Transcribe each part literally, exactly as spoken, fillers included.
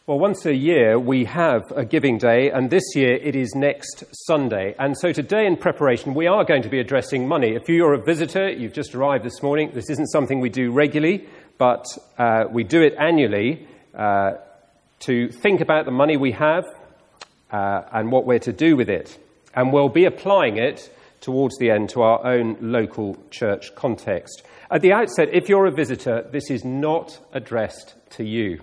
Well, once a year we have a giving day, and this year it is next Sunday. And so today in preparation we are going to be addressing money. If you're a visitor, you've just arrived this morning, this isn't something we do regularly, but uh, we do it annually uh, to think about the money we have uh, and what we're to do with it. And we'll be applying it towards the end to our own local church context. At the outset, if you're a visitor, this is not addressed to you.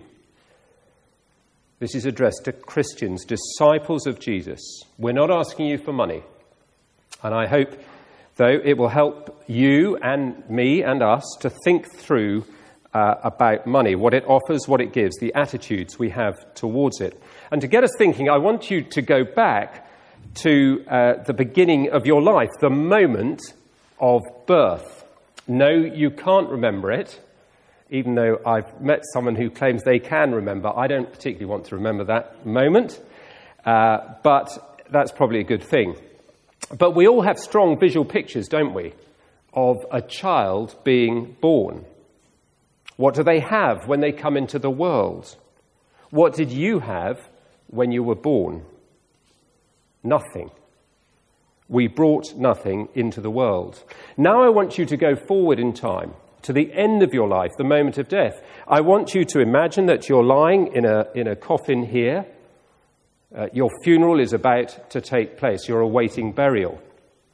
This is addressed to Christians, disciples of Jesus. We're not asking you for money. And I hope, though, it will help you and me and us to think through uh, about money, what it offers, what it gives, the attitudes we have towards it. And to get us thinking, I want you to go back to uh, the beginning of your life, the moment of birth. No, you can't remember it. Even though I've met someone who claims they can remember, I don't particularly want to remember that moment, uh, but that's probably a good thing. But we all have strong visual pictures, don't we, of a child being born. What do they have when they come into the world? What did you have when you were born? Nothing. We brought nothing into the world. Now I want you to go forward in time, to the end of your life, the moment of death. I want you to imagine that you're lying in a in a coffin here. Uh, your funeral is about to take place. You're awaiting burial.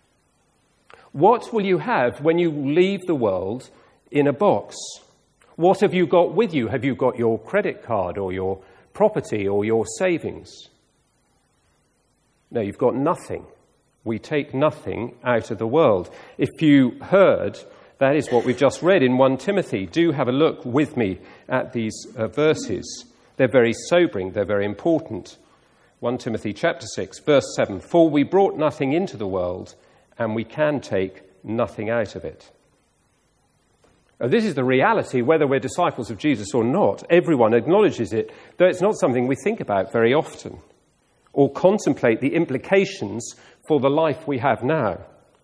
What will you have when you leave the world in a box? What have you got with you? Have you got your credit card or your property or your savings? No, you've got nothing. We take nothing out of the world. If you heard, that is what we've just read in First Timothy. Do have a look with me at these uh, verses. They're very sobering. They're very important. First Timothy chapter six, verse seven. For we brought nothing into the world, and we can take nothing out of it. Now, this is the reality, whether we're disciples of Jesus or not. Everyone acknowledges it, though it's not something we think about very often or contemplate the implications for the life we have now.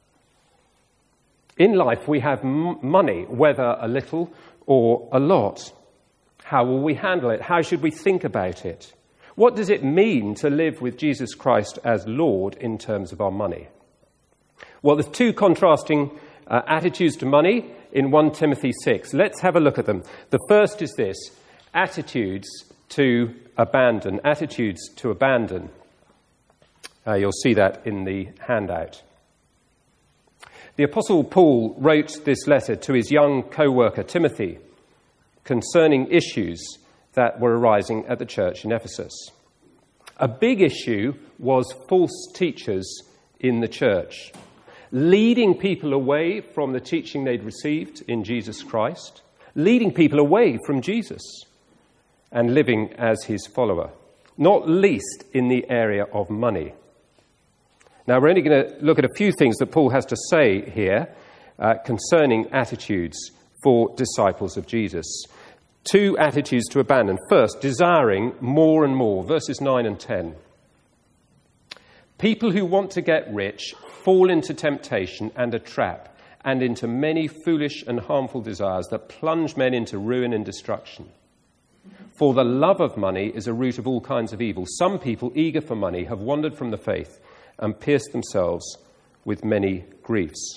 In life, we have m- money, whether a little or a lot. How will we handle it? How should we think about it? What does it mean to live with Jesus Christ as Lord in terms of our money? Well, there's two contrasting uh, attitudes to money in First Timothy six. Let's have a look at them. The first is this: attitudes to abandon. Attitudes to abandon. Uh, you'll see that in the handout. The Apostle Paul wrote this letter to his young co-worker Timothy concerning issues that were arising at the church in Ephesus. A big issue was false teachers in the church, leading people away from the teaching they'd received in Jesus Christ, leading people away from Jesus and living as his follower, not least in the area of money. Now, we're only going to look at a few things that Paul has to say here uh, concerning attitudes for disciples of Jesus. Two attitudes to abandon. First, desiring more and more. Verses nine and ten. People who want to get rich fall into temptation and a trap, and into many foolish and harmful desires that plunge men into ruin and destruction. For the love of money is a root of all kinds of evil. Some people, eager for money, have wandered from the faith and pierced themselves with many griefs.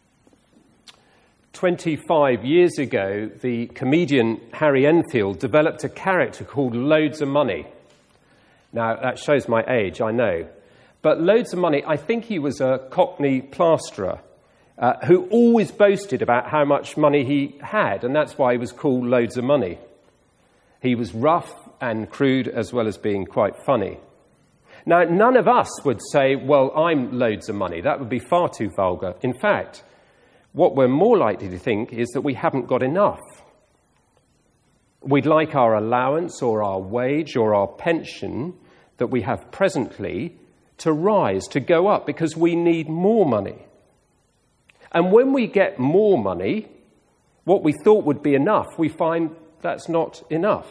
twenty-five years ago, the comedian Harry Enfield developed a character called Loads of Money. Now, that shows my age, I know. But Loads of Money, I think he was a Cockney plasterer uh, who always boasted about how much money he had, and that's why he was called Loads of Money. He was rough and crude as well as being quite funny. Now, none of us would say, well, I'm loads of money. That would be far too vulgar. In fact, what we're more likely to think is that we haven't got enough. We'd like our allowance or our wage or our pension that we have presently to rise, to go up, because we need more money. And when we get more money, what we thought would be enough, we find that's not enough.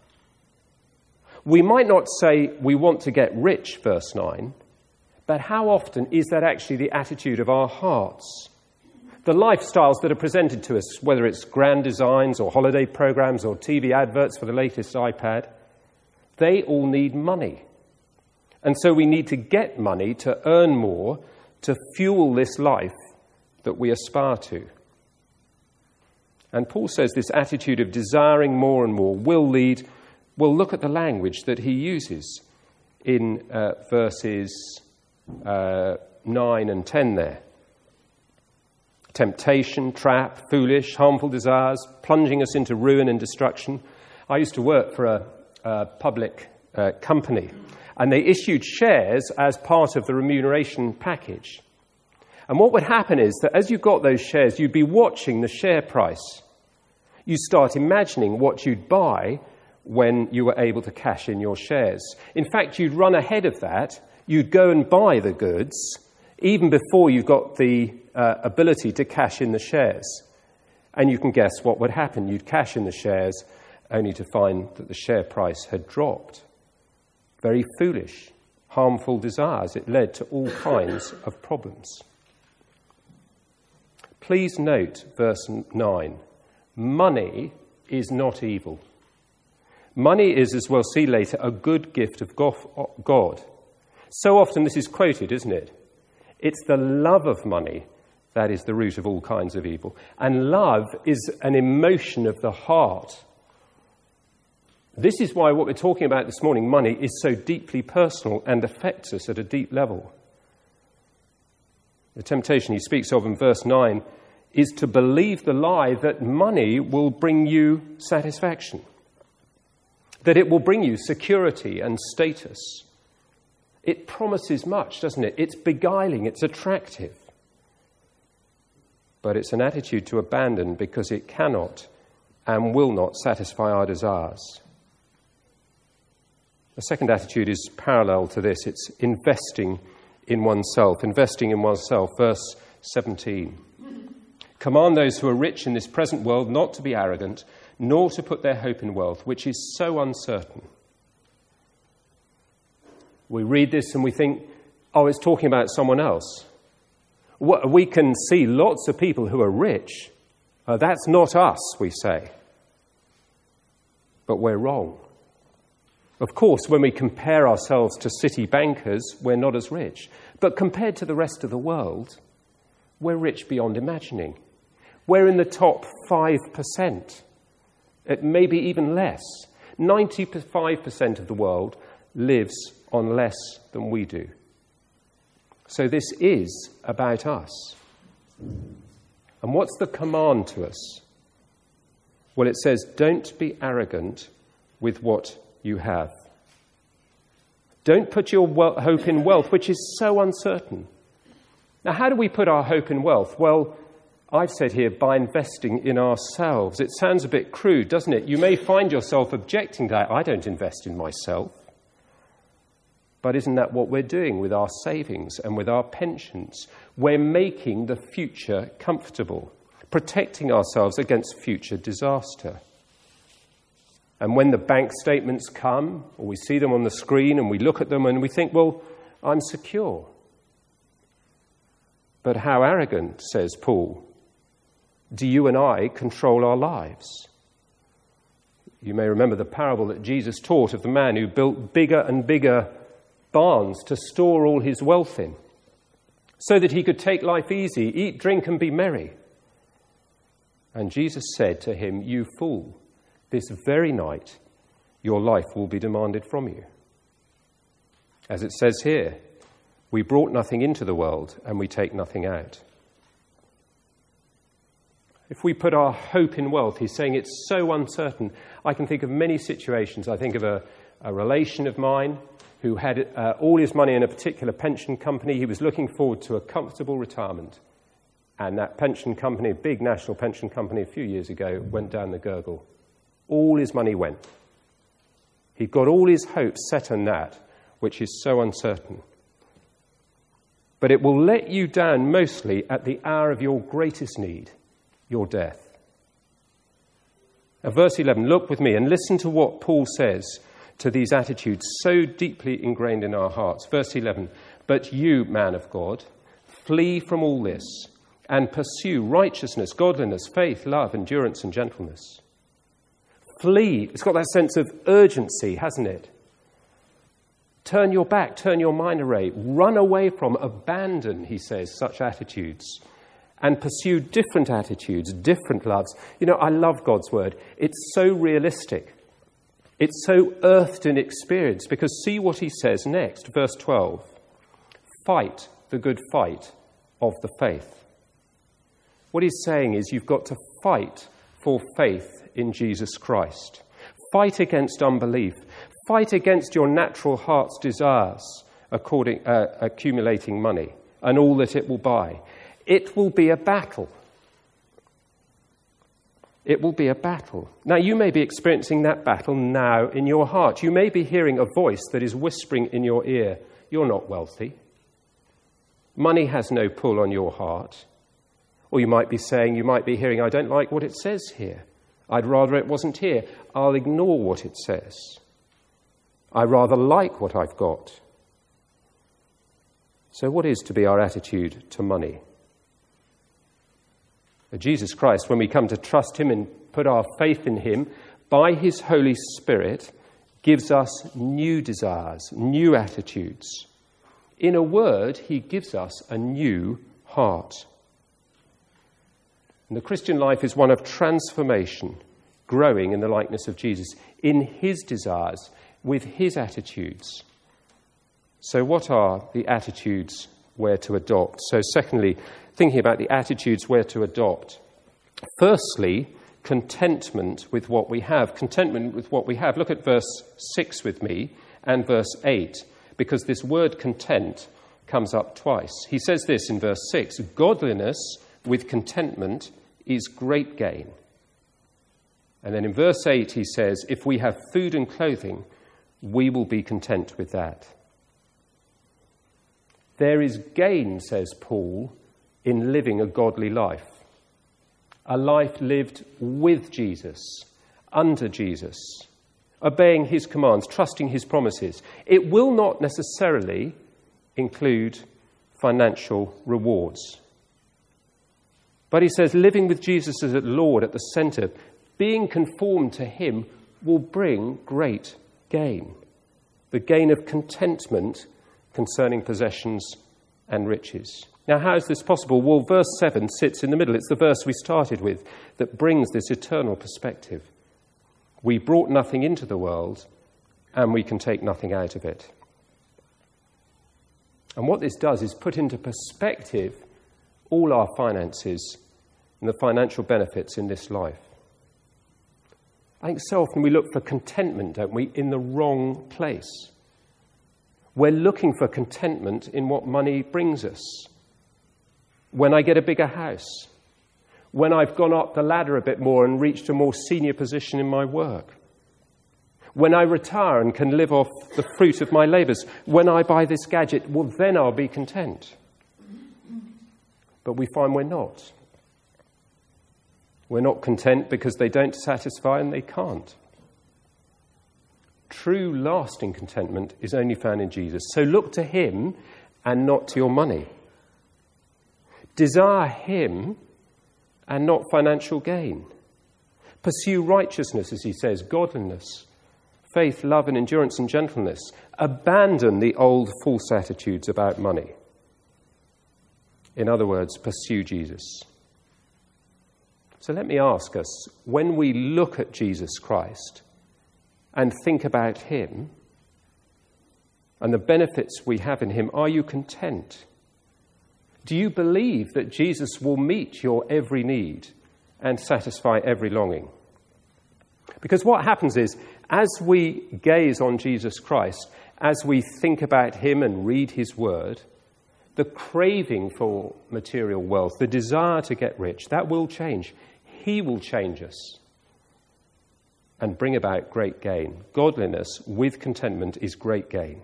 We might not say we want to get rich, verse nine, but how often is that actually the attitude of our hearts? The lifestyles that are presented to us, whether it's grand designs or holiday programs or T V adverts for the latest iPad, They all need money. And so we need to get money to earn more, to fuel this life that we aspire to. And Paul says this attitude of desiring more and more will lead, well, look at the language that he uses in uh, verses uh, nine and ten there. Temptation, trap, foolish, harmful desires, plunging us into ruin and destruction. I used to work for a, a public uh, company, and they issued shares as part of the remuneration package. And what would happen is that as you got those shares, you'd be watching the share price. You start imagining what you'd buy when you were able to cash in your shares. In fact, you'd run ahead of that. You'd go and buy the goods even before you've got the uh, ability to cash in the shares. And you can guess what would happen. You'd cash in the shares only to find that the share price had dropped. Very foolish, harmful desires. It led to all kinds of problems. Please note verse nine. Money is not evil. Money is, as we'll see later, a good gift of God. So often this is quoted, isn't it? It's the love of money that is the root of all kinds of evil. And love is an emotion of the heart. This is why what we're talking about this morning, money, is so deeply personal and affects us at a deep level. The temptation he speaks of in verse nine is to believe the lie that money will bring you satisfaction, that it will bring you security and status. It promises much, doesn't it? It's beguiling, it's attractive. But it's an attitude to abandon because it cannot and will not satisfy our desires. The second attitude is parallel to this. It's investing in oneself. Investing in oneself. Verse seventeen. Command those who are rich in this present world not to be arrogant, nor to put their hope in wealth, which is so uncertain. We read this and we think, oh, it's talking about someone else. We can see lots of people who are rich. Uh, that's not us, we say. But we're wrong. Of course, when we compare ourselves to city bankers, we're not as rich. But compared to the rest of the world, we're rich beyond imagining. We're in the top five percent. It may be even less. ninety-five percent of the world lives on less than we do. So this is about us. And what's the command to us? Well, it says, don't be arrogant with what you have. Don't put your hope in wealth, which is so uncertain. Now, how do we put our hope in wealth? Well, I've said here, by investing in ourselves. It sounds a bit crude, doesn't it? You may find yourself objecting to that. I don't invest in myself. But isn't that what we're doing with our savings and with our pensions? We're making the future comfortable, protecting ourselves against future disaster. And when the bank statements come, or we see them on the screen and we look at them and we think, well, I'm secure. But how arrogant, says Paul, do you and I control our lives? You may remember the parable that Jesus taught of the man who built bigger and bigger barns to store all his wealth in, so that he could take life easy, eat, drink, and be merry. And Jesus said to him, you fool, this very night your life will be demanded from you. As it says here, we brought nothing into the world and we take nothing out. If we put our hope in wealth, he's saying it's so uncertain. I can think of many situations. I think of a, a relation of mine who had uh, all his money in a particular pension company. He was looking forward to a comfortable retirement. And that pension company, a big national pension company a few years ago, went down the gurgle. All his money went. He got all his hopes set on that, which is so uncertain. But it will let you down mostly at the hour of your greatest need, your death. Now, verse eleven, look with me and listen to what Paul says to these attitudes so deeply ingrained in our hearts. Verse eleven, but you, man of God, flee from all this and pursue righteousness, godliness, faith, love, endurance, and gentleness. Flee. It's got that sense of urgency, hasn't it? Turn your back, turn your mind away, run away from, abandon, he says, such attitudes, and pursue different attitudes, different loves. You know, I love God's word. It's so realistic. It's so earthed in experience, because see what he says next, verse twelve. Fight the good fight of the faith. What he's saying is you've got to fight for faith in Jesus Christ. Fight against unbelief. Fight against your natural heart's desires, according, uh, accumulating money and all that it will buy. It will be a battle. It will be a battle. Now, you may be experiencing that battle now in your heart. You may be hearing a voice that is whispering in your ear, you're not wealthy. Money has no pull on your heart. Or you might be saying, you might be hearing, I don't like what it says here. I'd rather it wasn't here. I'll ignore what it says. I rather like what I've got. So what is to be our attitude to money? Jesus Christ, when we come to trust him and put our faith in him, by his Holy Spirit, gives us new desires, new attitudes. In a word, he gives us a new heart. And the Christian life is one of transformation, growing in the likeness of Jesus, in his desires, with his attitudes. So what are the attitudes we're to adopt? So secondly, thinking about the attitudes we're to adopt. Firstly, contentment with what we have. Contentment with what we have. Look at verse six with me and verse eight, because this word content comes up twice. He says this in verse six, godliness with contentment is great gain. And then in verse eight he says, if we have food and clothing, we will be content with that. There is gain, says Paul, in living a godly life. A life lived with Jesus, under Jesus, obeying his commands, trusting his promises. It will not necessarily include financial rewards. But he says living with Jesus as Lord at the centre, being conformed to him, will bring great gain. The gain of contentment concerning possessions and riches. Now, how is this possible? Well, verse seven sits in the middle. It's the verse we started with that brings this eternal perspective. We brought nothing into the world, and we can take nothing out of it. And what this does is put into perspective all our finances and the financial benefits in this life. I think so often we look for contentment, don't we, in the wrong place. We're looking for contentment in what money brings us. When I get a bigger house, when I've gone up the ladder a bit more and reached a more senior position in my work, when I retire and can live off the fruit of my labours, when I buy this gadget, well, then I'll be content. But we find we're not. We're not content because they don't satisfy and they can't. True, lasting contentment is only found in Jesus. So look to him and not to your money. Desire him and not financial gain. Pursue righteousness, as he says, godliness, faith, love and endurance and gentleness. Abandon the old false attitudes about money. In other words, pursue Jesus. So let me ask us, when we look at Jesus Christ and think about him and the benefits we have in him, are you content? Do you believe that Jesus will meet your every need and satisfy every longing? Because what happens is, as we gaze on Jesus Christ, as we think about him and read his word, the craving for material wealth, the desire to get rich, that will change. He will change us and bring about great gain. Godliness with contentment is great gain.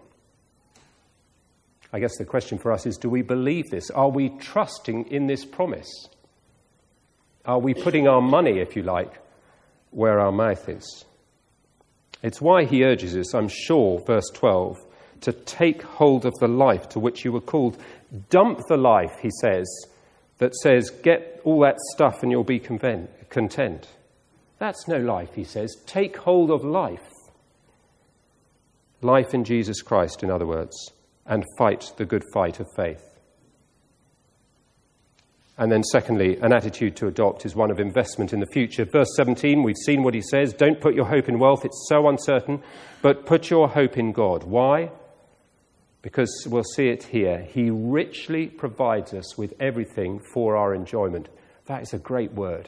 I guess the question for us is, do we believe this? Are we trusting in this promise? Are we putting our money, if you like, where our mouth is? It's why he urges us, I'm sure, verse twelve, to take hold of the life to which you were called. Dump the life, he says, that says, get all that stuff and you'll be content. That's no life, he says. Take hold of life. Life in Jesus Christ, in other words, and fight the good fight of faith. And then secondly, an attitude to adopt is one of investment in the future. Verse seventeen, we've seen what he says. Don't put your hope in wealth, it's so uncertain, but put your hope in God. Why? Because we'll see it here. He richly provides us with everything for our enjoyment. That is a great word.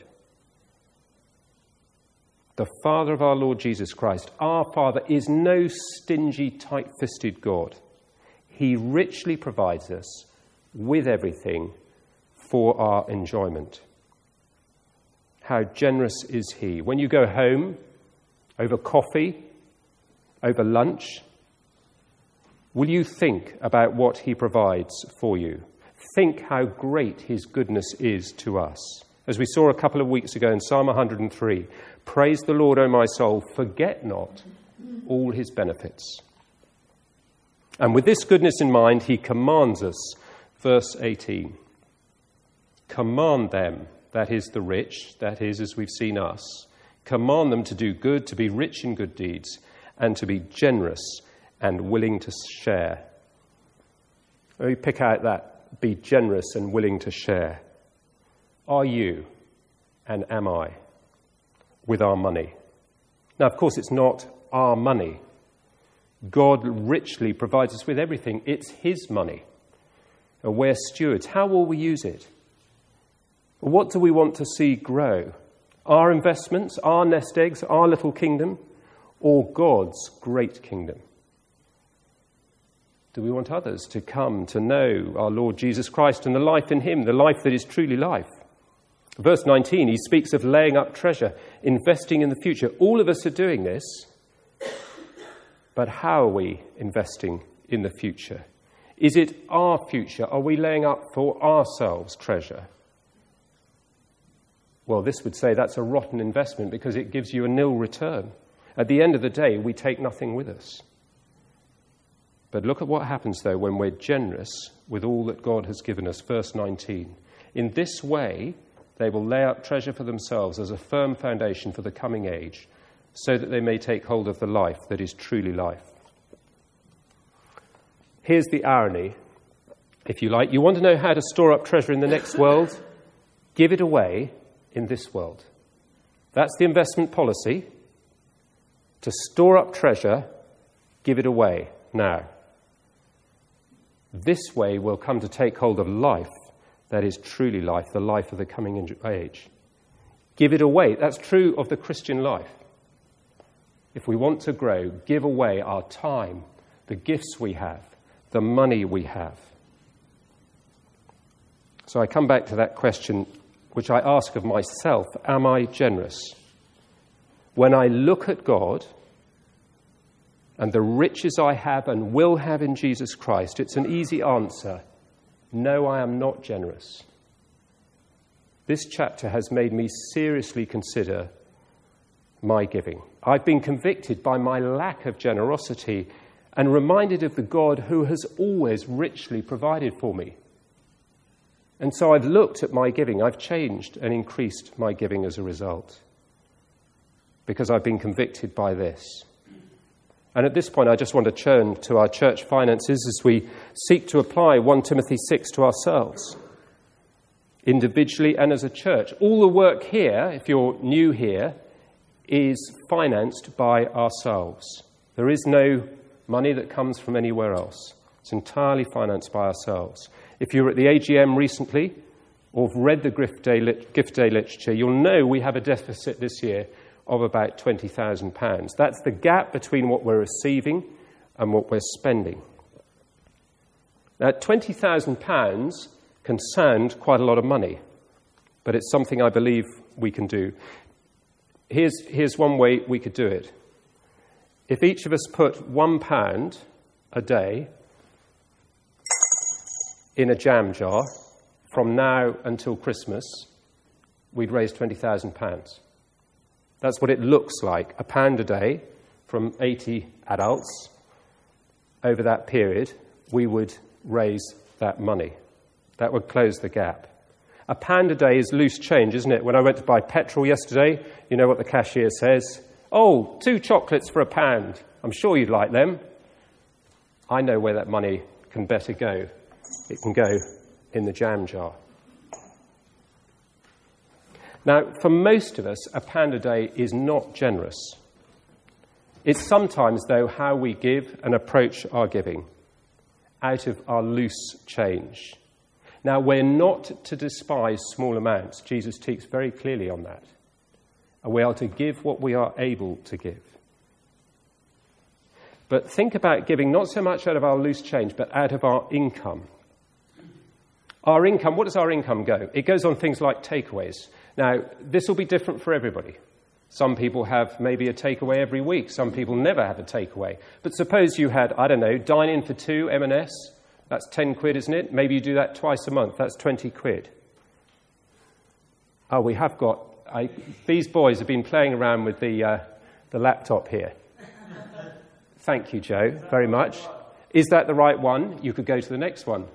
The Father of our Lord Jesus Christ, our Father, is no stingy, tight-fisted God. He richly provides us with everything for our enjoyment. How generous is he? When you go home, over coffee, over lunch, will you think about what he provides for you? Think how great his goodness is to us. As we saw a couple of weeks ago in Psalm one hundred three, praise the Lord, O my soul, forget not all his benefits. And with this goodness in mind, he commands us, verse eighteen, command them, that is the rich, that is, as we've seen us, command them to do good, to be rich in good deeds, and to be generous and willing to share. Let me pick out that, be generous and willing to share. Are you, and am I, with our money? Now, of course, it's not our money. God richly provides us with everything. It's his money. We're stewards. How will we use it? What do we want to see grow? Our investments, our nest eggs, our little kingdom, or God's great kingdom? Do we want others to come to know our Lord Jesus Christ and the life in him, the life that is truly life? Verse nineteen, he speaks of laying up treasure, investing in the future. All of us are doing this, but how are we investing in the future? Is it our future? Are we laying up for ourselves treasure? Well, this would say that's a rotten investment because it gives you a nil return. At the end of the day, we take nothing with us. But look at what happens, though, when we're generous with all that God has given us. Verse nineteen. In this way, they will lay up treasure for themselves as a firm foundation for the coming age, so that they may take hold of the life that is truly life. Here's the irony, if you like. You want to know how to store up treasure in the next world? Give it away in this world. That's the investment policy. To store up treasure, give it away now. This way we'll come to take hold of life that is truly life, the life of the coming age. Give it away. That's true of the Christian life. If we want to grow, give away our time, the gifts we have, the money we have. So I come back to that question which I ask of myself, am I generous? When I look at God and the riches I have and will have in Jesus Christ, it's an easy answer. No, I am not generous. This chapter has made me seriously consider my giving. I've been convicted by my lack of generosity and reminded of the God who has always richly provided for me. And so I've looked at my giving. I've changed and increased my giving as a result, because I've been convicted by this. And at this point, I just want to turn to our church finances as we seek to apply First Timothy six to ourselves, individually and as a church. All the work here, if you're new here, is financed by ourselves. There is no money that comes from anywhere else. It's entirely financed by ourselves. If you were at the A G M recently or have read the Gift Day, Gift Day literature, you'll know we have a deficit this year of about twenty thousand pounds. That's the gap between what we're receiving and what we're spending. Now, twenty thousand pounds can sound quite a lot of money, but it's something I believe we can do. Here's, here's one way we could do it. If each of us put one pound a day in a jam jar from now until Christmas, we'd raise twenty thousand pounds. That's what it looks like, a pound a day from eighty adults. Over that period, we would raise that money. That would close the gap. A pound a day is loose change, isn't it? When I went to buy petrol yesterday, you know what the cashier says? Oh, two chocolates for a pound. I'm sure you'd like them. I know where that money can better go. It can go in the jam jar. Now, for most of us, a pound a day is not generous. It's sometimes, though, how we give and approach our giving, out of our loose change. Now, we're not to despise small amounts. Jesus speaks very clearly on that. And we are to give what we are able to give. But think about giving not so much out of our loose change, but out of our income. Our income, what does our income go? It goes on things like takeaways. Now, this will be different for everybody. Some people have maybe a takeaway every week. Some people never have a takeaway. But suppose you had, I don't know, dine in for two M and S. That's ten quid, isn't it? Maybe you do that twice a month. That's twenty quid. Oh, we have got... I, these boys have been playing around with the uh, the laptop here. Thank you, Joe, very much. Is that the right one? You could go to the next one.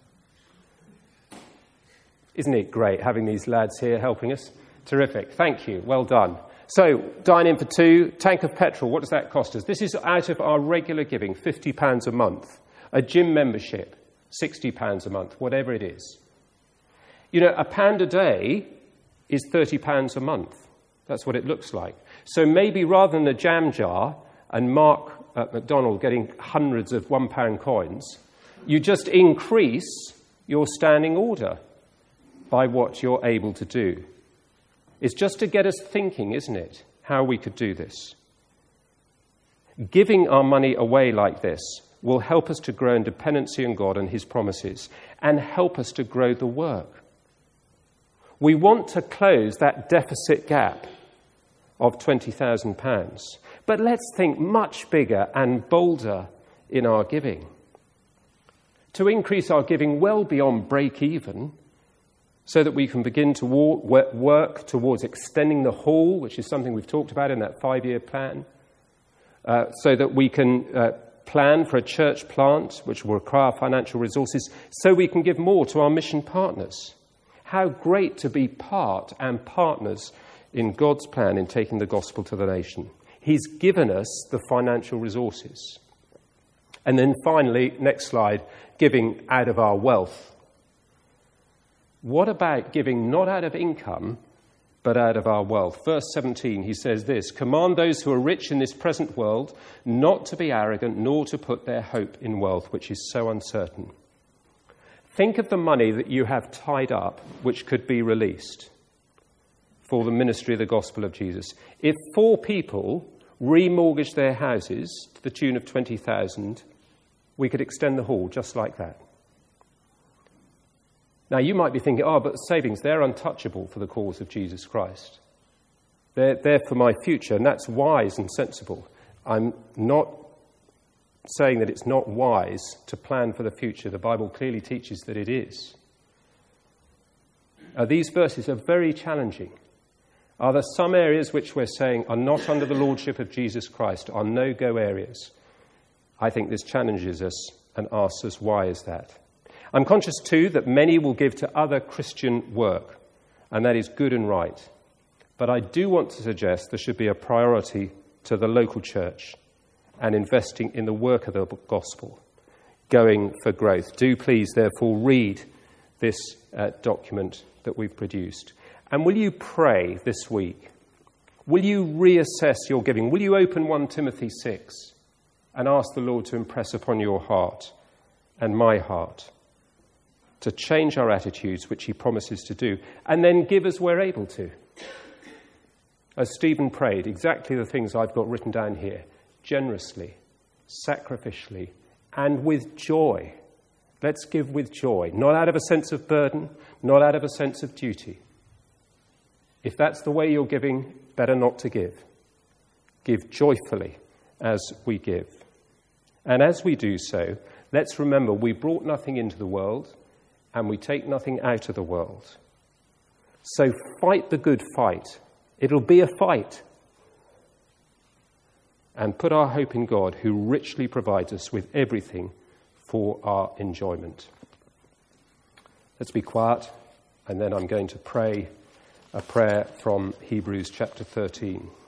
Isn't it great having these lads here helping us? Terrific. Thank you. Well done. So, dine in for two, tank of petrol, what does that cost us? This is out of our regular giving, fifty pounds a month. A gym membership, sixty pounds a month, whatever it is. You know, a pound a day is thirty pounds a month. That's what it looks like. So maybe rather than the jam jar and Mark at McDonald getting hundreds of one pound coins, you just increase your standing order by what you're able to do. It's just to get us thinking, isn't it, how we could do this. Giving our money away like this will help us to grow in dependency on God and his promises and help us to grow the work. We want to close that deficit gap of twenty thousand pounds. But let's think much bigger and bolder in our giving. To increase our giving well beyond break-even, so that we can begin to work towards extending the hall, which is something we've talked about in that five-year plan, uh, so that we can uh, plan for a church plant, which will require financial resources, so we can give more to our mission partners. How great to be part and partners in God's plan in taking the gospel to the nation. He's given us the financial resources. And then finally, next slide, giving out of our wealth. What about giving not out of income, but out of our wealth? Verse seventeen, he says this, "Command those who are rich in this present world not to be arrogant, nor to put their hope in wealth, which is so uncertain." Think of the money that you have tied up, which could be released for the ministry of the gospel of Jesus. If four people remortgaged their houses to the tune of twenty thousand, we could extend the hall just like that. Now, you might be thinking, oh, but savings, they're untouchable for the cause of Jesus Christ. They're, they're for my future, and that's wise and sensible. I'm not saying that it's not wise to plan for the future. The Bible clearly teaches that it is. Uh, these verses are very challenging. Are there some areas which we're saying are not under the lordship of Jesus Christ, are no-go areas? I think this challenges us and asks us, why is that? I'm conscious, too, that many will give to other Christian work, and that is good and right. But I do want to suggest there should be a priority to the local church and investing in the work of the gospel, going for growth. Do please, therefore, read this uh, document that we've produced. And will you pray this week? Will you reassess your giving? Will you open First Timothy six and ask the Lord to impress upon your heart and my heart to change our attitudes, which he promises to do, and then give as we're able to? As Stephen prayed, exactly the things I've got written down here. Generously, sacrificially, and with joy. Let's give with joy, not out of a sense of burden, not out of a sense of duty. If that's the way you're giving, better not to give. Give joyfully as we give. And as we do so, let's remember we brought nothing into the world and we take nothing out of the world. So fight the good fight. It'll be a fight. And put our hope in God, who richly provides us with everything for our enjoyment. Let's be quiet, and then I'm going to pray a prayer from Hebrews chapter thirteen.